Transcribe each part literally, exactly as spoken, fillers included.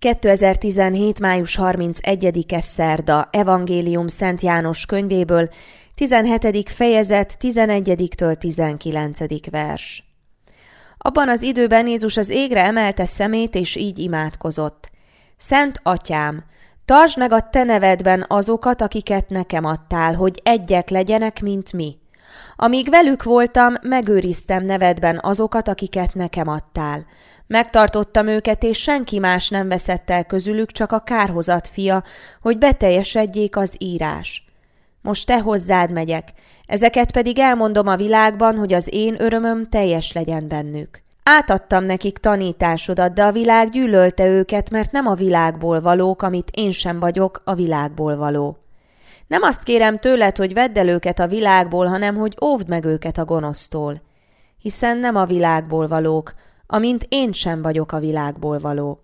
kétezer-tizenhét. május harmincegyedike szerda, Evangélium Szent János könyvéből, tizenhetedik fejezet, tizenegyediktől tizenkilencedik vers. Abban az időben Jézus az égre emelte szemét, és így imádkozott. Szent Atyám, tartsd meg a te nevedben azokat, akiket nekem adtál, hogy egyek legyenek, mint mi. Amíg velük voltam, megőriztem nevedben azokat, akiket nekem adtál. Megtartottam őket, és senki más nem veszett el közülük, csak a kárhozat fia, hogy beteljesedjék az írás. Most te hozzád megyek, ezeket pedig elmondom a világban, hogy az én örömöm teljes legyen bennük. Átadtam nekik tanításodat, de a világ gyűlölte őket, mert nem a világból valók, amit én sem vagyok, a világból való. Nem azt kérem tőled, hogy vedd el őket a világból, hanem hogy óvd meg őket a gonosztól. Hiszen nem a világból valók, amint én sem vagyok a világból való.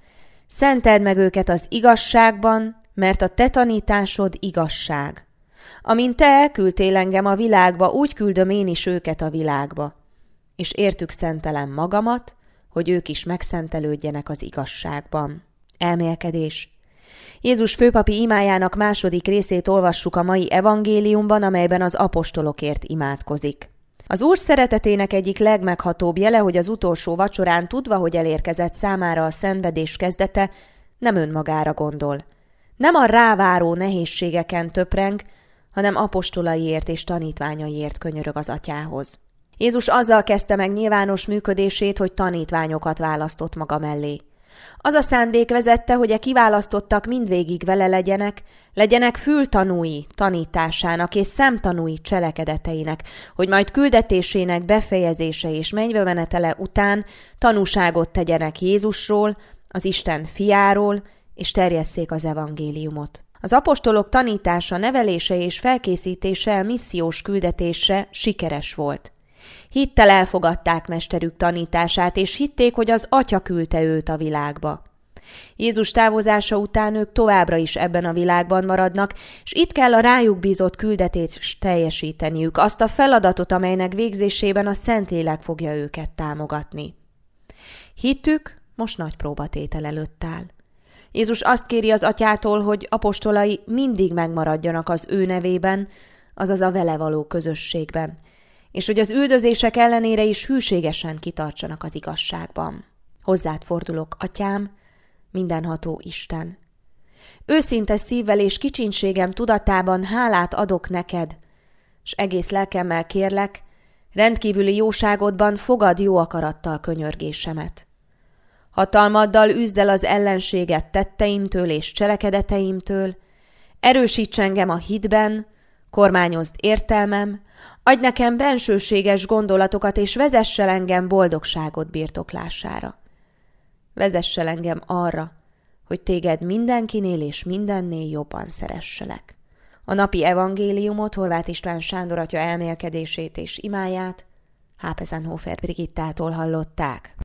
Szenteld meg őket az igazságban, mert a te tanításod igazság. Amint te elküldtél engem a világba, úgy küldöm én is őket a világba. És értük szentelem magamat, hogy ők is megszentelődjenek az igazságban. Elmélkedés. Jézus főpapi imájának második részét olvassuk a mai evangéliumban, amelyben az apostolokért imádkozik. Az Úr szeretetének egyik legmeghatóbb jele, hogy az utolsó vacsorán, tudva, hogy elérkezett számára a szenvedés kezdete, nem önmagára gondol. Nem a ráváró nehézségeken töpreng, hanem apostolaiért és tanítványaiért könyörög az Atyához. Jézus azzal kezdte meg nyilvános működését, hogy tanítványokat választott maga mellé. Az a szándék vezette, hogy e kiválasztottak mindvégig vele legyenek, legyenek fültanúi tanításának és szemtanúi cselekedeteinek, hogy majd küldetésének befejezése és mennybemenetele után tanúságot tegyenek Jézusról, az Isten fiáról, és terjesszék az evangéliumot. Az apostolok tanítása, nevelése és felkészítése a missziós küldetésre sikeres volt. Hittel elfogadták mesterük tanítását, és hitték, hogy az Atya küldte őt a világba. Jézus távozása után ők továbbra is ebben a világban maradnak, és itt kell a rájuk bízott küldetést teljesíteniük, azt a feladatot, amelynek végzésében a Szentlélek fogja őket támogatni. Hittük most nagy próbatétel előtt áll. Jézus azt kéri az Atyától, hogy apostolai mindig megmaradjanak az ő nevében, azaz a vele való közösségben, és hogy az üldözések ellenére is hűségesen kitartsanak az igazságban. Hozzád fordulok, Atyám, mindenható Isten. Őszinte szívvel és kicsinségem tudatában hálát adok neked, s egész lelkemmel kérlek, rendkívüli jóságodban fogad jó akarattal könyörgésemet. Hatalmaddal üzd el az ellenséget tetteimtől és cselekedeteimtől, erősíts engem a hitben, kormányozd értelmem, adj nekem bensőséges gondolatokat, és vezess el engem boldogságod birtoklására. Vezess el engem arra, hogy téged mindenkinél és mindennél jobban szeresselek. A napi evangéliumot, Horváth István Sándor atya elmélkedését és imáját Hápezenhofer Brigittától hallották.